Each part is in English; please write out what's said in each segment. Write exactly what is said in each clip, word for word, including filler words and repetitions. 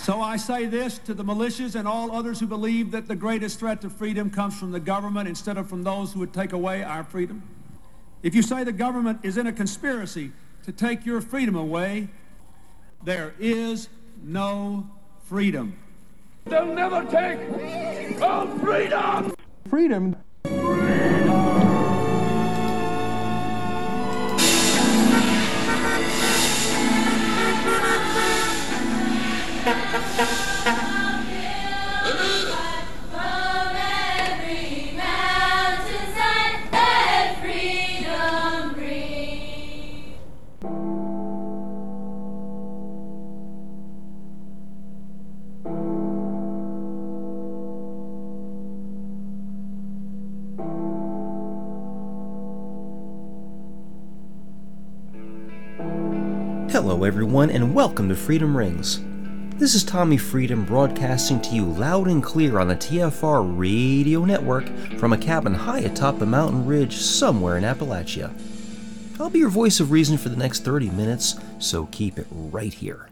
So I say this to the militias and all others who believe that the greatest threat to freedom comes from the government instead of from those who would take away our freedom. If you say the government is in a conspiracy to take your freedom away, there is no freedom. They'll never take our freedom! Freedom. Hello everyone and welcome to Freedom Rings. This is Tommy Freedom broadcasting to you loud and clear on the T F R radio network from a cabin high atop a mountain ridge somewhere in Appalachia. I'll be your voice of reason for the next thirty minutes, so keep it right here.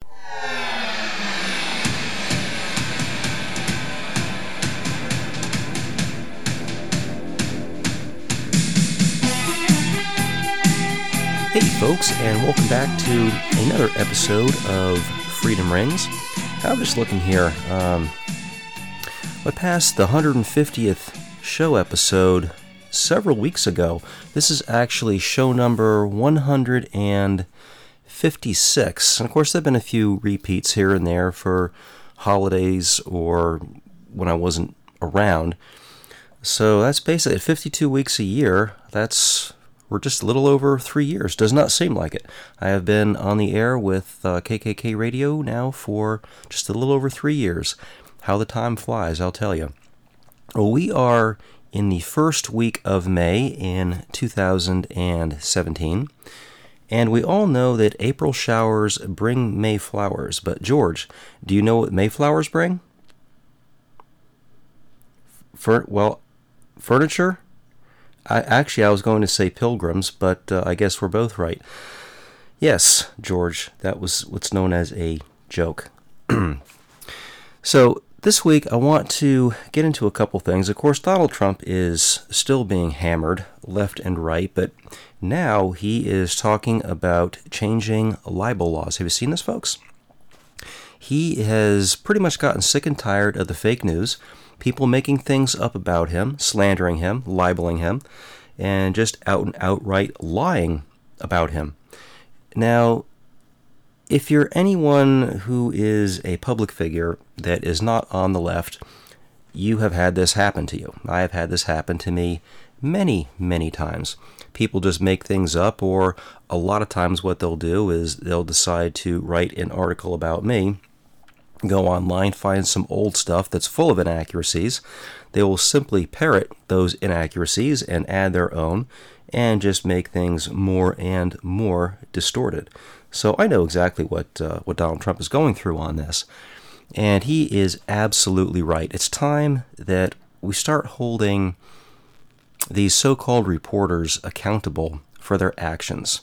Hey folks, and welcome back to another episode of Freedom Rings. I'm just looking here. Um, I passed the one hundred fiftieth show episode several weeks ago. This is actually show number one hundred fifty-six. And of course, there have been a few repeats here and there for holidays or when I wasn't around. So that's basically fifty-two weeks a year. That's We're just a little over three years. Does not seem like it. I have been on the air with uh, K K K Radio now for just a little over three years. How the time flies, I'll tell you. Well, we are in the first week of May in two thousand seventeen. And we all know that April showers bring May flowers. But George, do you know what May flowers bring? For, well, furniture? I, actually, I was going to say pilgrims, but uh, I guess we're both right. Yes, George, that was what's known as a joke. So, this week I want to get into a couple things. Of course, Donald Trump is still being hammered left and right, but now he is talking about changing libel laws. Have you seen this, folks? He has pretty much gotten sick and tired of the fake news. People making things up about him, slandering him, libeling him, and just out and outright lying about him. Now, if you're anyone who is a public figure that is not on the left, you have had this happen to you. I have had this happen to me many, many times. People just make things up, or a lot of times what they'll do is they'll decide to write an article about me, go online, find some old stuff that's full of inaccuracies. They will simply parrot those inaccuracies and add their own and just make things more and more distorted. So I know exactly what uh, what Donald Trump is going through on this. And he is absolutely right. It's time that we start holding these so-called reporters accountable for their actions.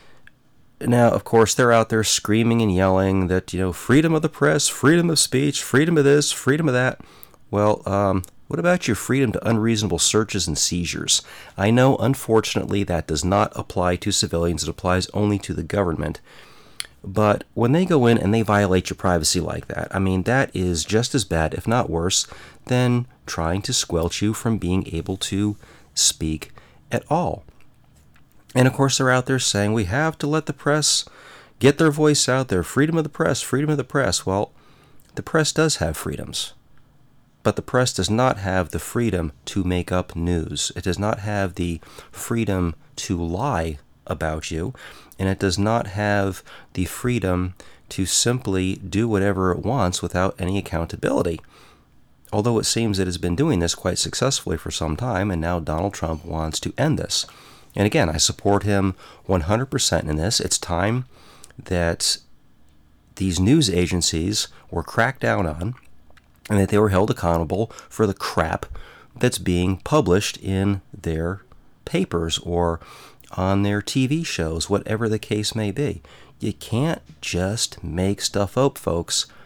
Now, of course, they're out there screaming and yelling that, you know, freedom of the press, freedom of speech, freedom of this, freedom of that. Well, um, what about your freedom to unreasonable searches and seizures? I know, unfortunately, that does not apply to civilians. It applies only to the government. But when they go in and they violate your privacy like that, I mean, that is just as bad, if not worse, than trying to squelch you from being able to speak at all. And of course, they're out there saying we have to let the press get their voice out there. Freedom of the press, freedom of the press. Well, the press does have freedoms. But the press does not have the freedom to make up news. It does not have the freedom to lie about you. And it does not have the freedom to simply do whatever it wants without any accountability. Although it seems it has been doing this quite successfully for some time, and now Donald Trump wants to end this. And again, I support him one hundred percent in this. It's time that these news agencies were cracked down on and that they were held accountable for the crap that's being published in their papers or on their T V shows, whatever the case may be. You can't just make stuff up, folks.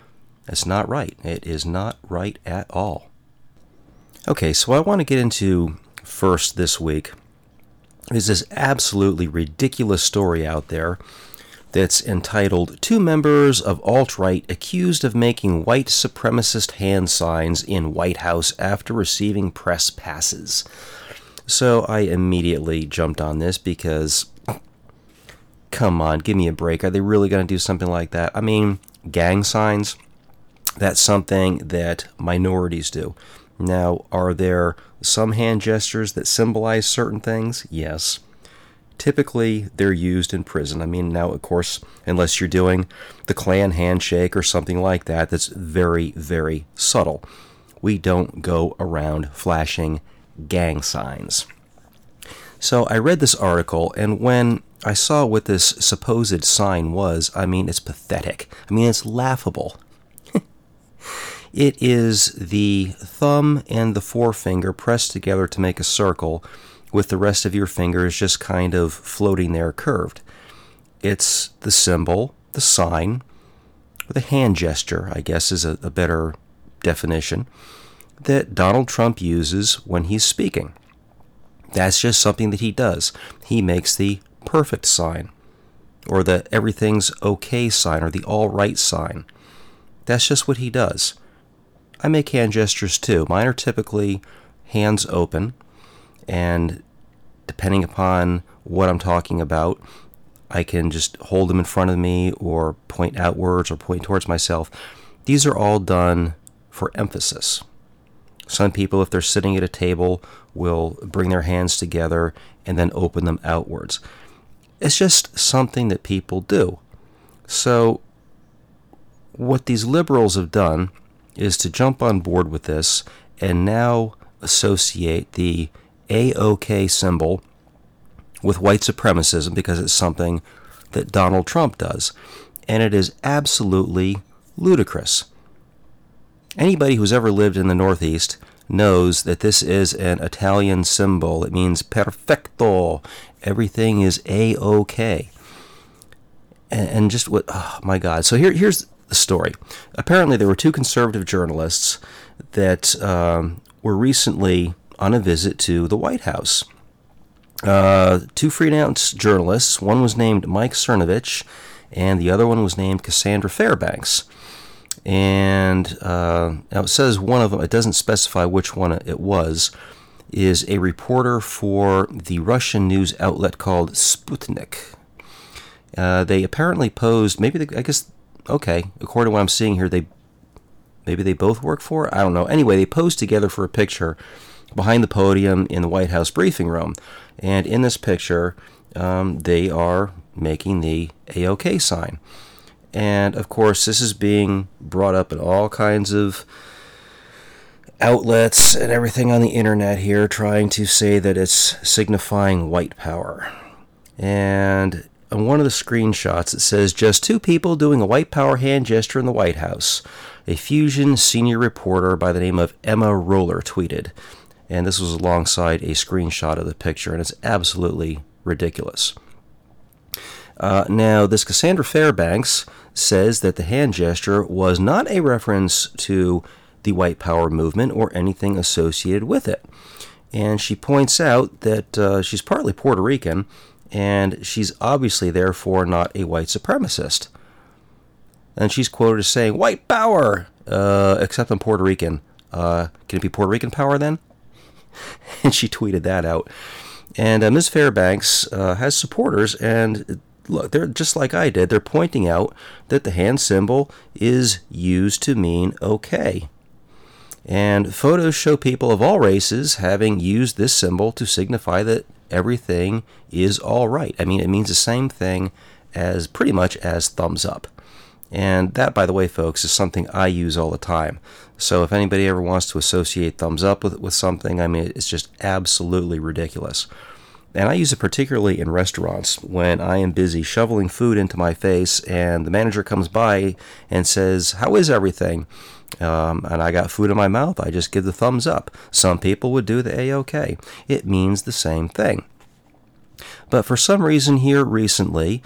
It's not right. It is not right at all. Okay, so I want to get into first this week is this absolutely ridiculous story out there that's entitled, Two Members of Alt-Right Accused of Making White Supremacist Hand Signs in White House After Receiving Press Passes. So I immediately jumped on this because, come on, give me a break. Are they really going to do something like that? I mean, gang signs, that's something that minorities do. Now, are there some hand gestures that symbolize certain things? Yes. Typically, they're used in prison. I mean, now, of course, unless you're doing the Klan handshake or something like that, that's very, very subtle. We don't go around flashing gang signs. So I read this article, and when I saw what this supposed sign was, I mean, it's pathetic. I mean, it's laughable. It is the thumb and the forefinger pressed together to make a circle, with the rest of your fingers just kind of floating there curved. It's the symbol, the sign, or the hand gesture, I guess is a, a better definition, that Donald Trump uses when he's speaking. That's just something that he does. He makes the perfect sign, or the everything's okay sign, or the all right sign. That's just what he does. I make hand gestures too. Mine are typically hands open, and depending upon what I'm talking about, I can just hold them in front of me or point outwards or point towards myself. These are all done for emphasis. Some people, if they're sitting at a table, will bring their hands together and then open them outwards. It's just something that people do. So what these liberals have done is to jump on board with this and now associate the A O K symbol with white supremacism because it's something that Donald Trump does. And it is absolutely ludicrous. Anybody who's ever lived in the Northeast knows that this is an Italian symbol. It means perfecto. Everything is A O K. And, and just what, oh my God. So here, here's the story. Apparently there were two conservative journalists that um, were recently on a visit to the White House. Uh, two freelance journalists, one was named Mike Cernovich, and the other one was named Cassandra Fairbanks. And uh, now it says one of them, it doesn't specify which one it was, is a reporter for the Russian news outlet called Sputnik. Uh, they apparently posed, maybe, they, I guess, okay, according to what I'm seeing here, they maybe they both work for it? I don't know. Anyway, they posed together for a picture behind the podium in the White House briefing room. And in this picture, um, they are making the A O K sign. And, of course, this is being brought up in all kinds of outlets and everything on the internet here, trying to say that it's signifying white power. And on one of the screenshots, it says, just two people doing a white power hand gesture in the White House. A Fusion senior reporter by the name of Emma Roller tweeted. And this was alongside a screenshot of the picture, and it's absolutely ridiculous. Uh, now, this Cassandra Fairbanks says that the hand gesture was not a reference to the white power movement or anything associated with it. And she points out that uh, she's partly Puerto Rican, and she's obviously, therefore, not a white supremacist. And she's quoted as saying, white power, uh, except I'm Puerto Rican. Uh, can it be Puerto Rican power then? And she tweeted that out. And uh, Miz Fairbanks uh, has supporters, and look, they're just like I did. They're pointing out that the hand symbol is used to mean okay. And photos show people of all races having used this symbol to signify that everything is all right. I mean, it means the same thing as pretty much as thumbs up. And that, by the way, folks, is something I use all the time. So if anybody ever wants to associate thumbs up with, with something, I mean, it's just absolutely ridiculous. And I use it particularly in restaurants when I am busy shoveling food into my face and the manager comes by and says, how is everything? Um, and I got food in my mouth, I just give the thumbs up. Some people would do the A-OK. It means the same thing. But for some reason here recently,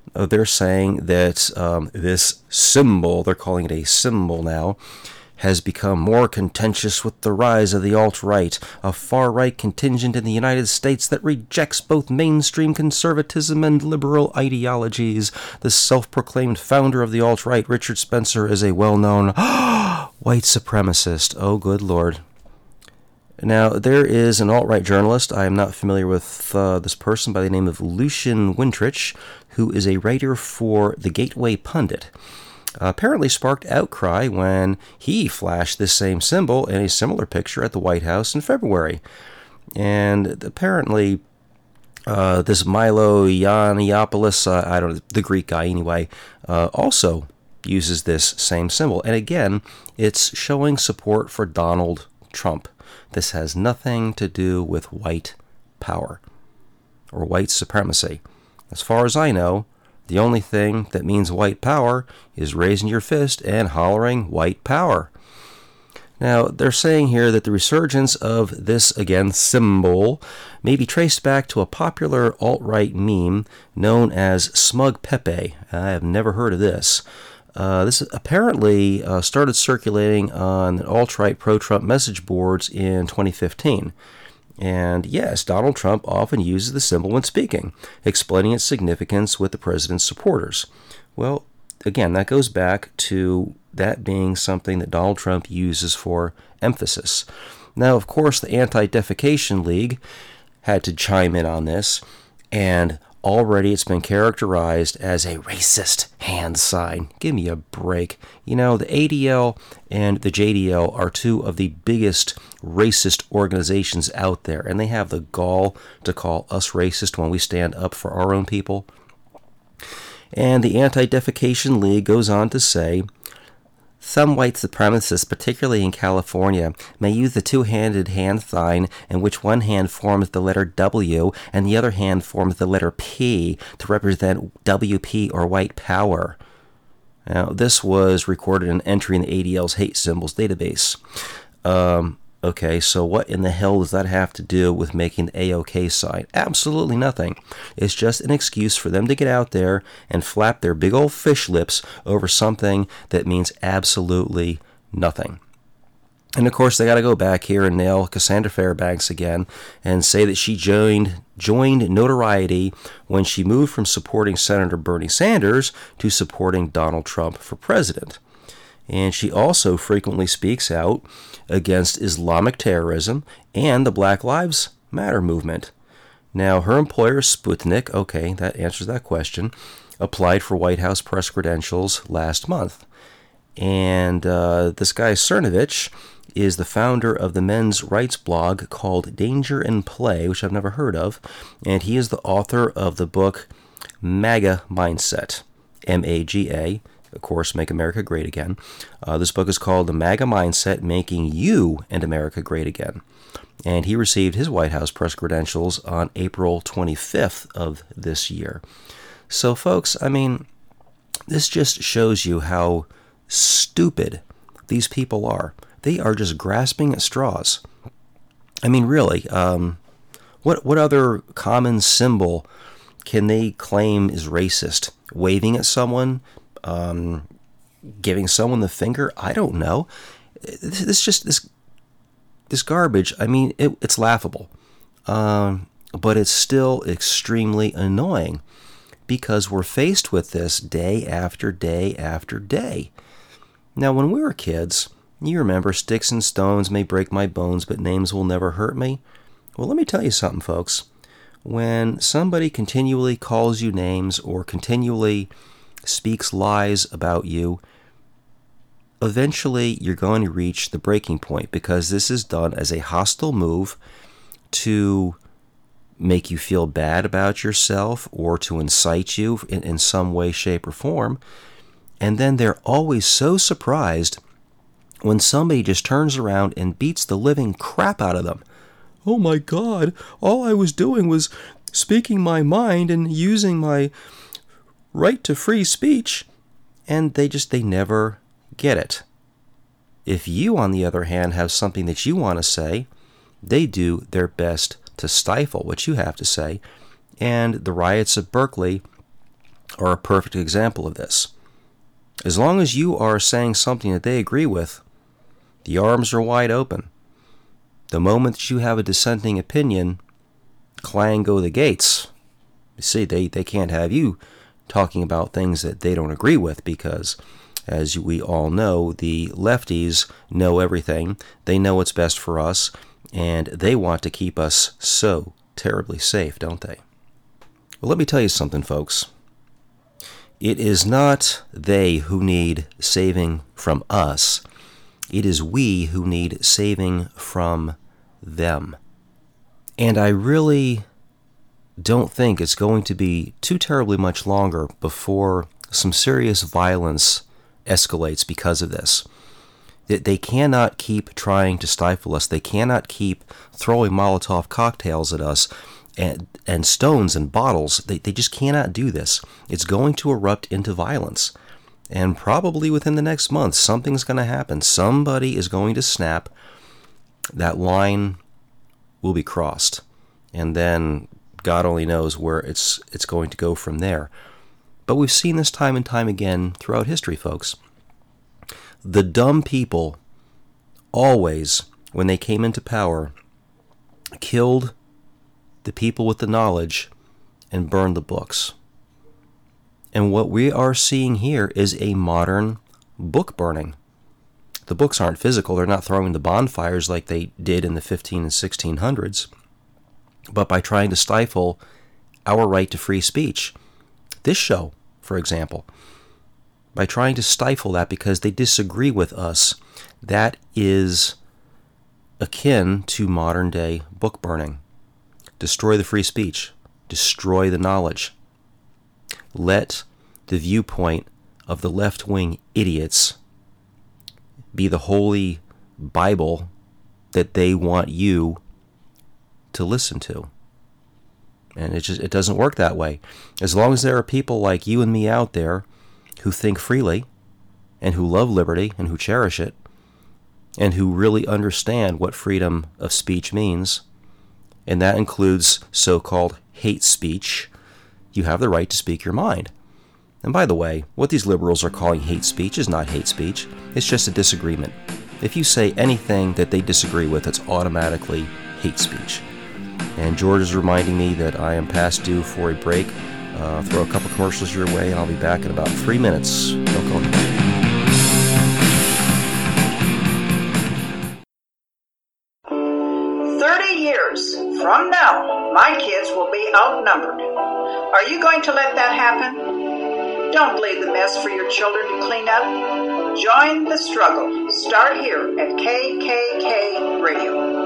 uh, they're saying that um, this symbol, they're calling it a symbol now, has become more contentious with the rise of the alt-right, a far-right contingent in the United States that rejects both mainstream conservatism and liberal ideologies. The self-proclaimed founder of the alt-right, Richard Spencer, is a well-known white supremacist. Oh, good Lord. Now, there is an alt-right journalist. I am not familiar with uh, this person by the name of Lucian Wintrich, who is a writer for The Gateway Pundit. Uh, apparently sparked outcry when he flashed this same symbol in a similar picture at the White House in February. And apparently, uh, this Milo Yiannopoulos, uh, I don't know, the Greek guy anyway, uh, also uses this same symbol. And again, it's showing support for Donald Trump. This has nothing to do with white power or white supremacy. As far as I know, the only thing that means white power is raising your fist and hollering white power. Now, they're saying here that the resurgence of this, again, symbol may be traced back to a popular alt-right meme known as Smug Pepe. I have never heard of this. Uh, this apparently uh, started circulating on alt-right pro-Trump message boards in twenty fifteen. And yes, Donald Trump often uses the symbol when speaking, explaining its significance with the president's supporters. Well, again, that goes back to that being something that Donald Trump uses for emphasis. Now, of course, the Anti-Defecation League had to chime in on this, and already it's been characterized as a racist hand sign. Give me a break. You know, the A D L and the J D L are two of the biggest racist organizations out there, and they have the gall to call us racist when we stand up for our own people. And the Anti-Defecation League goes on to say, some white supremacists, particularly in California, may use the two-handed hand sign in which one hand forms the letter W and the other hand forms the letter P to represent W P or white power. Now, this was recorded in an entry in the A D L's hate symbols database. Um, okay, so what in the hell does that have to do with making the A O K sign? Absolutely nothing. It's just an excuse for them to get out there and flap their big old fish lips over something that means absolutely nothing. And of course, they got to go back here and nail Cassandra Fairbanks again and say that she joined joined notoriety when she moved from supporting Senator Bernie Sanders to supporting Donald Trump for president. And she also frequently speaks out against Islamic terrorism and the Black Lives Matter movement. Now, her employer, Sputnik, okay, that answers that question, applied for White House press credentials last month. And uh, this guy, Cernovich, is the founder of the men's rights blog called Danger in Play, which I've never heard of, and he is the author of the book MAGA Mindset, M A G A, of course, Make America Great Again. Uh, this book is called The MAGA Mindset, Making You and America Great Again. And he received his White House press credentials on April twenty-fifth of this year. So, folks, I mean, this just shows you how stupid these people are. They are just grasping at straws. I mean, really, um, what what other common symbol can they claim is racist? Waving at someone? Um, giving someone the finger? I don't know. This, this just this this garbage. I mean, it, it's laughable, um, but it's still extremely annoying because we're faced with this day after day after day. Now, when we were kids, you remember, sticks and stones may break my bones, but names will never hurt me. Well, let me tell you something, folks. When somebody continually calls you names or continually speaks lies about you, eventually you're going to reach the breaking point, because this is done as a hostile move to make you feel bad about yourself or to incite you in, in some way, shape, or form. And then they're always so surprised when somebody just turns around and beats the living crap out of them. Oh my God, all I was doing was speaking my mind and using my right to free speech. And they just, they never get it. If you, on the other hand, have something that you want to say, they do their best to stifle what you have to say. And the riots of Berkeley are a perfect example of this. As long as you are saying something that they agree with, the arms are wide open. The moment that you have a dissenting opinion, clang go the gates. You see, they, they can't have you talking about things that they don't agree with because, as we all know, the lefties know everything. They know what's best for us, and they want to keep us so terribly safe, don't they? Well, let me tell you something, folks. It is not they who need saving from us. It is we who need saving from them. And I really don't think it's going to be too terribly much longer before some serious violence escalates because of this. They cannot keep trying to stifle us. They cannot keep throwing Molotov cocktails at us and and stones and bottles. They, they just cannot do this. It's going to erupt into violence. And probably within the next month, something's going to happen. Somebody is going to snap. That line will be crossed. And then God only knows where it's it's going to go from there. But we've seen this time and time again throughout history, folks. The dumb people always, when they came into power, killed the people with the knowledge and burned the books. And what we are seeing here is a modern book burning. The books aren't physical. They're not throwing the bonfires like they did in the fifteen and sixteen hundreds, but by trying to stifle our right to free speech. This show, for example, by trying to stifle that because they disagree with us, that is akin to modern day book burning. Destroy the free speech. Destroy the knowledge. Let the viewpoint of the left-wing idiots be the holy Bible that they want you to listen to. And it just it doesn't work that way. As long as there are people like you and me out there who think freely and who love liberty and who cherish it and who really understand what freedom of speech means, and that includes so-called hate speech, you have the right to speak your mind. And by the way, what these liberals are calling hate speech is not hate speech. It's just a disagreement. If you say anything that they disagree with, it's automatically hate speech. And George is reminding me that I am past due for a break. Uh, throw a couple commercials your way, and I'll be back in about three minutes. Don't go anywhere. Thirty years from now, my kids will be outnumbered. Are you going to let that happen? Don't leave the mess for your children to clean up. Join the struggle. Start here at K K K Radio.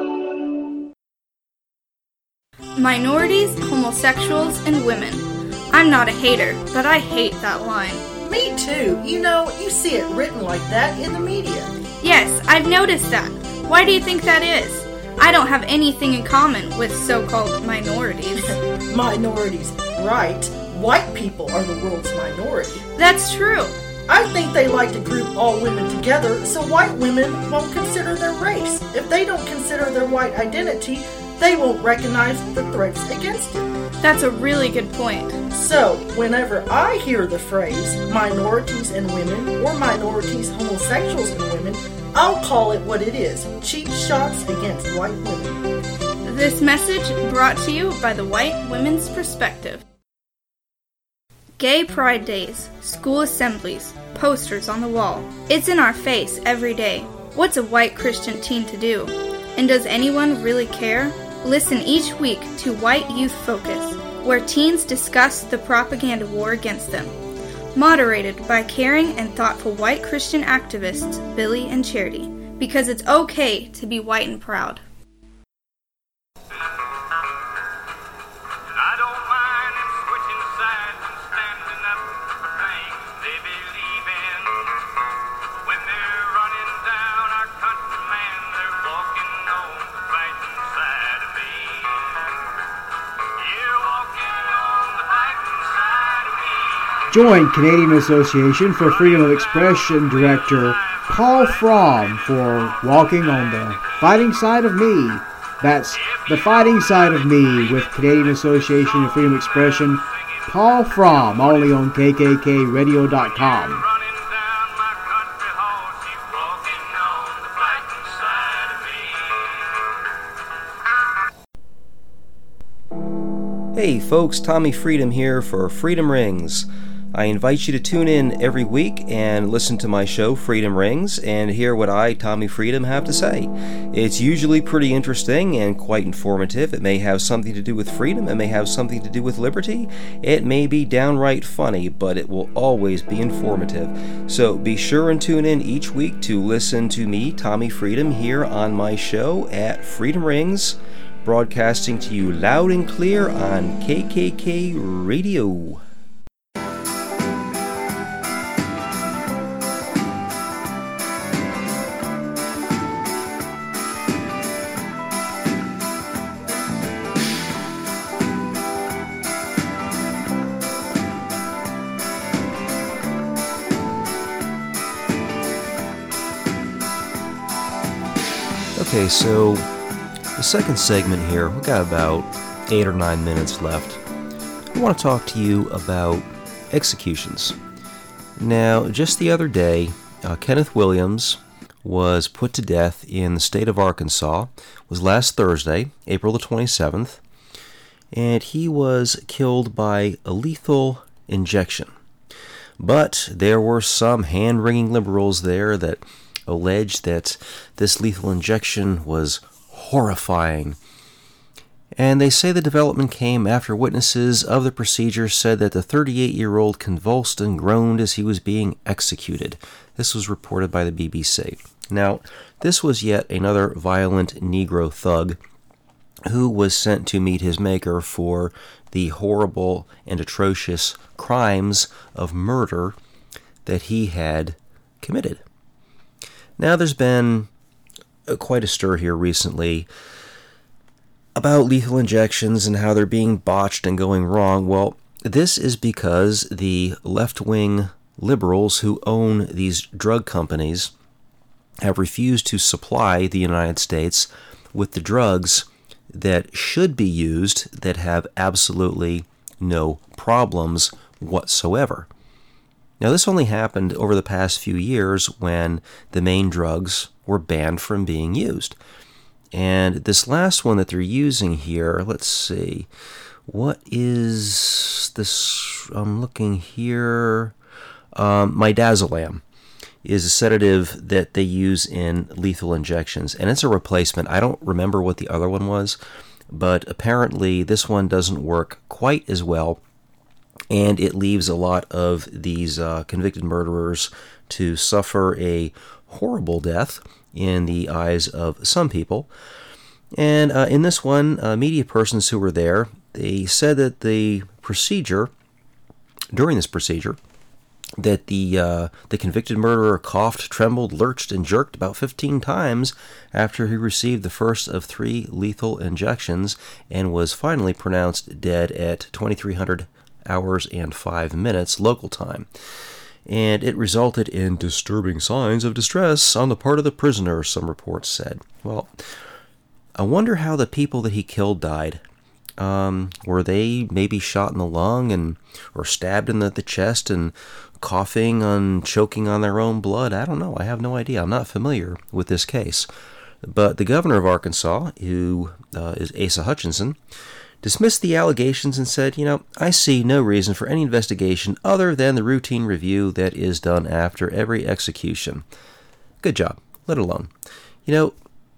Minorities, homosexuals, and women. I'm not a hater, but I hate that line. Me too. You know, you see it written like that in the media. Yes, I've noticed that. Why do you think that is? I don't have anything in common with so-called minorities. Minorities, right? White people are the world's minority. That's true. I think they like to group all women together so white women won't consider their race. If they don't consider their white identity, they won't recognize the threats against it. That's a really good point. So, whenever I hear the phrase minorities and women or minorities, homosexuals and women, I'll call it what it is, cheap shots against white women. This message brought to you by the White Women's Perspective. Gay Pride Days, school assemblies, posters on the wall. It's in our face every day. What's a white Christian teen to do? And does anyone really care? Listen each week to White Youth Focus, where teens discuss the propaganda war against them. Moderated by caring and thoughtful white Christian activists Billy and Charity, because it's okay to be white and proud. I don't mind them switching sides and standing up for things they believe in. When they're running down our country, man, they're walking on the fighting side of me. You're walking on the fighting side of me. Join Canadian Association for Freedom of Expression Director Paul Fromm for Walking on the Fighting Side of Me. That's The Fighting Side of Me with Canadian Association of Freedom of Expression. Paul Fromm, only on K K K radio dot com. Running down my country horse, you walking on the fighting side of me. Hey folks, Tommy Freedom here for Freedom Rings. I invite you to tune in every week and listen to my show, Freedom Rings, and hear what I, Tommy Freedom, have to say. It's usually pretty interesting and quite informative. It may have something to do with freedom, it may have something to do with liberty, it may be downright funny, but it will always be informative. So be sure and tune in each week to listen to me, Tommy Freedom, here on my show at Freedom Rings, broadcasting to you loud and clear on K K K Radio. Okay, so the second segment here, we've got about eight or nine minutes left. I want to talk to you about executions. Now, just the other day, uh, Kenneth Williams was put to death in the state of Arkansas. It was last Thursday, April the twenty-seventh, and he was killed by a lethal injection. But there were some hand-wringing liberals there that alleged that this lethal injection was horrifying. And they say the development came after witnesses of the procedure said that the thirty-eight-year-old convulsed and groaned as he was being executed. This was reported by the B B C. Now, this was yet another violent Negro thug who was sent to meet his maker for the horrible and atrocious crimes of murder that he had committed. Now, there's been quite a stir here recently about lethal injections and how they're being botched and going wrong. Well, this is because the left-wing liberals who own these drug companies have refused to supply the United States with the drugs that should be used that have absolutely no problems whatsoever. Now, this only happened over the past few years when the main drugs were banned from being used. And this last one that they're using here, let's see, what is this? I'm looking here. Um, midazolam is a sedative that they use in lethal injections, and it's a replacement. I don't remember what the other one was, but apparently this one doesn't work quite as well. And it leaves a lot of these uh, convicted murderers to suffer a horrible death in the eyes of some people. And uh, in this one, uh, media persons who were there, they said that the procedure, during this procedure, that the uh, the convicted murderer coughed, trembled, lurched, and jerked about fifteen times after he received the first of three lethal injections and was finally pronounced dead at twenty-three hundred hours and five minutes local time. And it resulted in disturbing signs of distress on the part of the prisoner, some reports said. Well, I wonder how the people that he killed died. Um, were they maybe shot in the lung and or stabbed in the, the chest and coughing and choking on their own blood? I don't know. I have no idea. I'm not familiar with this case. But the governor of Arkansas, who uh, is Asa Hutchinson, dismissed the allegations and said, you know, I see no reason for any investigation other than the routine review that is done after every execution. Good job. Let it alone. You know,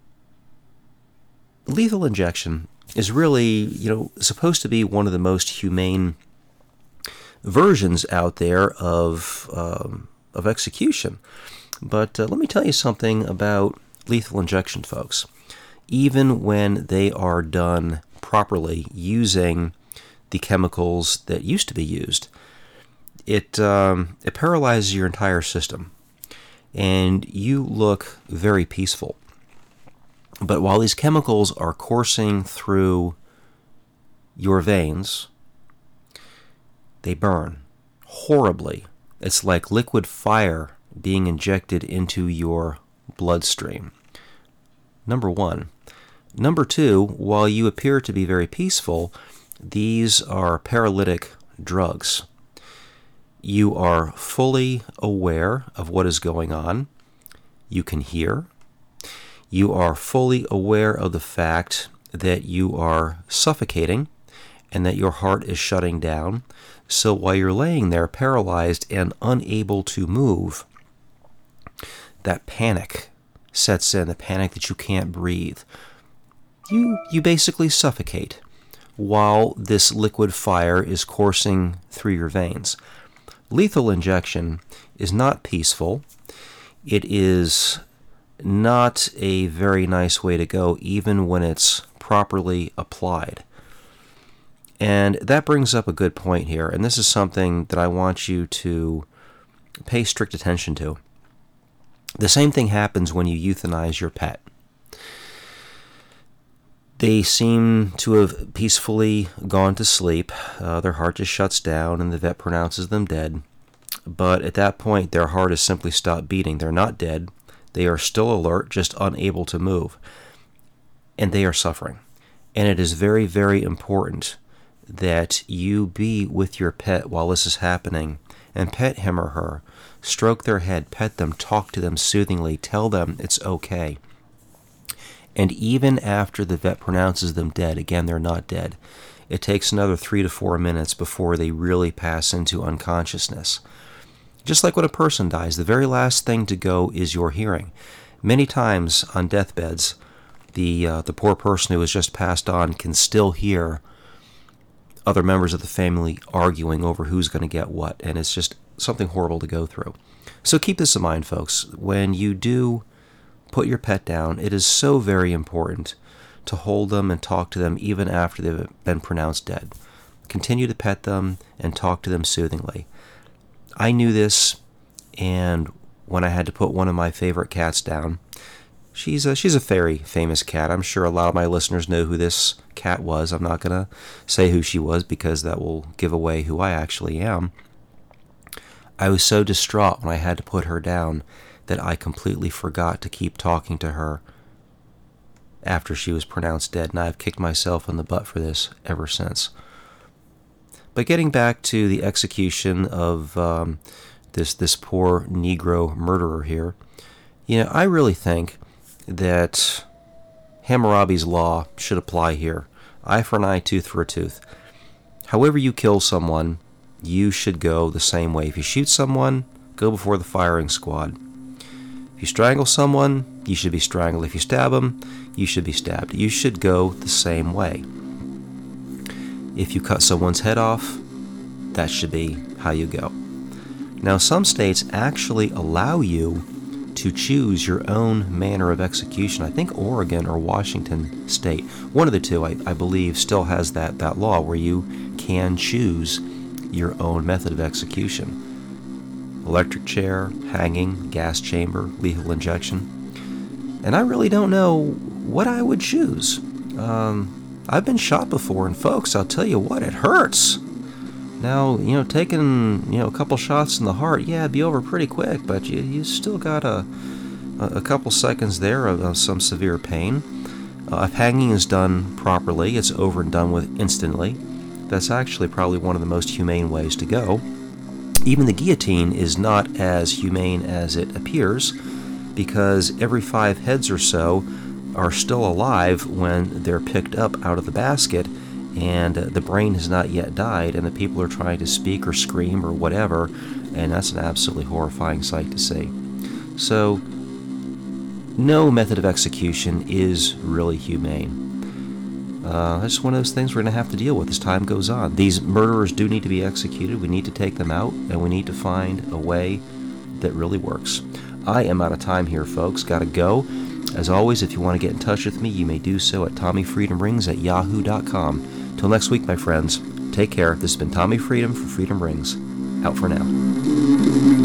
lethal injection is really, you know, supposed to be one of the most humane versions out there of um, of execution. But uh, let me tell you something about lethal injection, folks. Even when they are done properly using the chemicals that used to be used, it um, it paralyzes your entire system, and you look very peaceful. But while these chemicals are coursing through your veins, they burn horribly. It's like liquid fire being injected into your bloodstream. Number one. Number two, while you appear to be very peaceful, these are paralytic drugs. You are fully aware of what is going on. You can hear. You are fully aware of the fact that you are suffocating and that your heart is shutting down. So while you're laying there paralyzed and unable to move, that panic sets in, the panic that you can't breathe. You, you basically suffocate while this liquid fire is coursing through your veins. Lethal injection is not peaceful. It is not a very nice way to go, even when it's properly applied. And that brings up a good point here, and this is something that I want you to pay strict attention to. The same thing happens when you euthanize your pet. They seem to have peacefully gone to sleep. Uh, their heart just shuts down and the vet pronounces them dead. But at that point, their heart has simply stopped beating. They're not dead. They are still alert, just unable to move. And they are suffering. And it is very, very important that you be with your pet while this is happening and pet him or her. Stroke their head, pet them, talk to them soothingly, tell them it's okay. And even after the vet pronounces them dead, again, they're not dead, it takes another three to four minutes before they really pass into unconsciousness. Just like when a person dies, the very last thing to go is your hearing. Many times on deathbeds, the uh, the poor person who has just passed on can still hear other members of the family arguing over who's going to get what, and it's just something horrible to go through. So keep this in mind, folks. When you do put your pet down, it is so very important to hold them and talk to them even after they've been pronounced dead. Continue to pet them and talk to them soothingly. I knew this, and when I had to put one of my favorite cats down, she's a, she's a very famous cat. I'm sure a lot of my listeners know who this cat was. I'm not going to say who she was because that will give away who I actually am. I was so distraught when I had to put her down that I completely forgot to keep talking to her after she was pronounced dead, and I've kicked myself in the butt for this ever since. But getting back to the execution of um, this this poor Negro murderer here, you know, I really think that Hammurabi's law should apply here. Eye for an eye, tooth for a tooth. However you kill someone, you should go the same way. If you shoot someone, go before the firing squad. If you strangle someone, you should be strangled. If you stab them, you should be stabbed. You should go the same way. If you cut someone's head off, that should be how you go. Now, some states actually allow you to choose your own manner of execution. I think Oregon or Washington State, one of the two, I, I believe, still has that, that law where you can choose your own method of execution. Electric chair, hanging, gas chamber, lethal injection. And I really don't know what I would choose. Um, I've been shot before, and folks, I'll tell you what, it hurts. Now, you know, taking, you know, a couple shots in the heart, yeah, it'd be over pretty quick, but you, you still got a, a couple seconds there of, of some severe pain. Uh, if hanging is done properly, it's over and done with instantly. That's actually probably one of the most humane ways to go. Even the guillotine is not as humane as it appears, because every five heads or so are still alive when they're picked up out of the basket, and uh, the brain has not yet died, and the people are trying to speak or scream or whatever, and that's an absolutely horrifying sight to see. So, no method of execution is really humane. Uh, it's one of those things we're going to have to deal with as time goes on. These murderers do need to be executed. We need to take them out, and we need to find a way that really works. I am out of time here, folks. Gotta go. As always, if you want to get in touch with me, you may do so at Tommy Freedom Rings at yahoo dot com. Till next week, my friends, take care. This has been Tommy Freedom for Freedom Rings. Out for now.